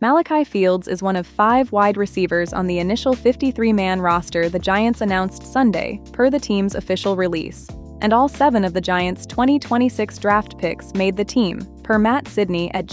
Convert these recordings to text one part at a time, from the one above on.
Malachi Fields is one of 5 wide receivers on the initial 53-man roster the Giants announced Sunday, per the team's official release. And all 7 of the Giants' 2026 draft picks made the team, per Matt Sidney at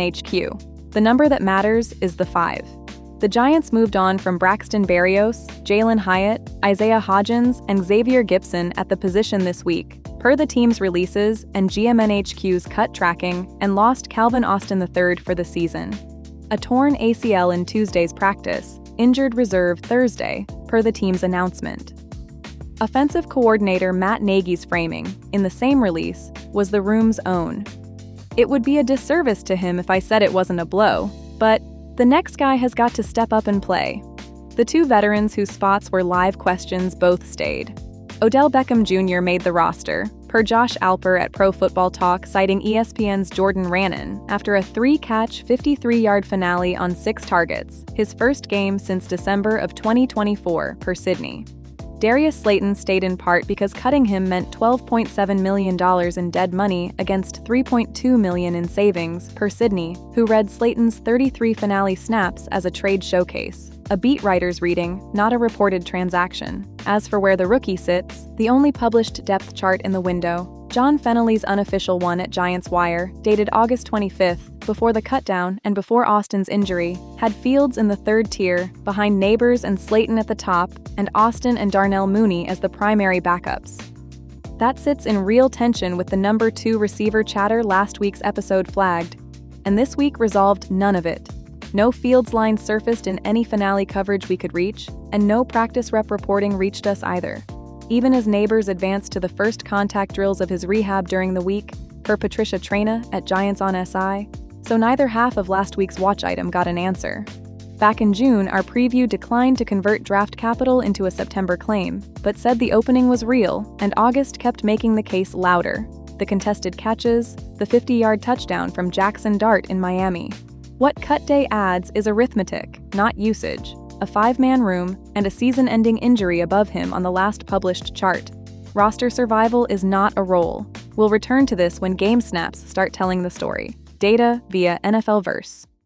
GMNHQ. The number that matters is the 5. The Giants moved on from Braxton Berrios, Jalen Hyatt, Isaiah Hodgins, and Xavier Gipson at the position this week, per the team's releases and GMNHQ's cut tracking, and lost Calvin Austin III for the season. A torn ACL in Tuesday's practice, injured reserve Thursday, per the team's announcement. Offensive coordinator Matt Nagy's framing, in the same release, was the room's own. "It would be a disservice to him if I said it wasn't a blow, but the next guy has got to step up and play." The 2 veterans whose spots were live questions both stayed. Odell Beckham Jr. made the roster, per Josh Alper at Pro Football Talk, citing ESPN's Jordan Rannon after a 3-catch, 53-yard finale on 6 targets, his first game since December of 2024, per Sidney. Darius Slayton stayed in part because cutting him meant $12.7 million in dead money against $3.2 million in savings, per Sidney, who read Slayton's 33 finale snaps as a trade showcase, a beat writer's reading, not a reported transaction. As for where the rookie sits, the only published depth chart in the window, John Fennelly's unofficial one at Giants Wire, dated August 25th, before the cutdown and before Austin's injury, had Fields in the 3rd tier, behind Neighbors and Slayton at the top, and Austin and Darnell Mooney as the primary backups. That sits in real tension with the number 2 receiver chatter last week's episode flagged, and this week resolved none of it. No Fields line surfaced in any finale coverage we could reach, and no practice rep reporting reached us either. Even as Neighbors advanced to the first contact drills of his rehab during the week, per Patricia Traina at Giants on SI, so neither half of last week's watch item got an answer. Back in June, our preview declined to convert draft capital into a September claim, but said the opening was real, and August kept making the case louder. The contested catches, the 50-yard touchdown from Jackson Dart in Miami. What cut day adds is arithmetic, not usage, a 5-man room, and a season-ending injury above him on the last published chart. Roster survival is not a role. We'll return to this when game snaps start telling the story. Data via NFL Verse.